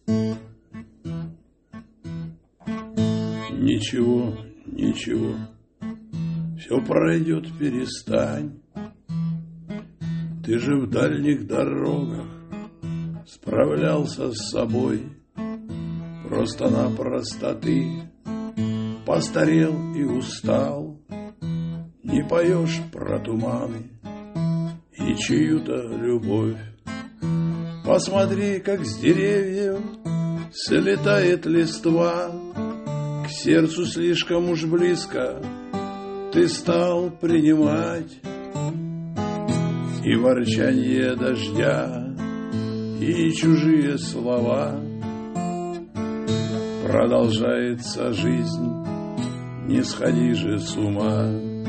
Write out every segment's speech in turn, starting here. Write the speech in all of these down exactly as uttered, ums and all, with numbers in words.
Ничего, ничего, все пройдет, перестань. Ты же в дальних дорогах справлялся с собой. Просто-напросто ты постарел и устал. Не поешь про туманы и чью-то любовь. Посмотри, как с деревьев слетает листва. К сердцу слишком уж близко ты стал принимать и ворчанье дождя, и чужие слова. Продолжается жизнь, не сходи же с ума.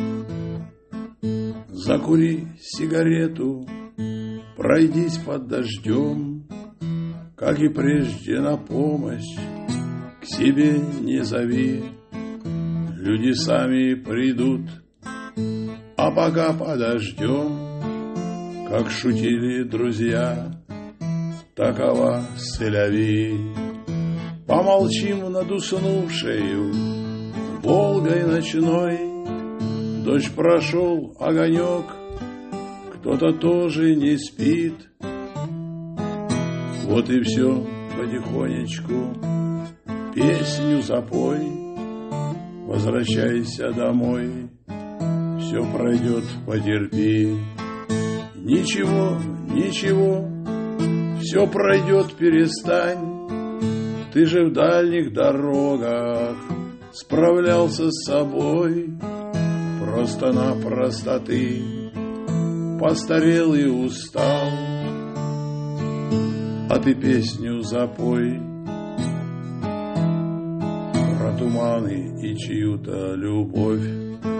Закури сигарету, пройдись под дождем, как и прежде на помощь к себе не зови. Люди сами придут, а пока подождем. Как шутили друзья, такова селяви. Помолчим над уснувшею Волгой ночной. Дождь прошел, огонек, кто-то тоже не спит. Вот и все потихонечку, песню запой. Возвращайся домой, все пройдет, потерпи. Ничего, ничего, все пройдет, перестань. Ты же в дальних дорогах справлялся с собой. Просто-напросто ты постарел и устал. А ты песню запой про туманы и чью-то любовь.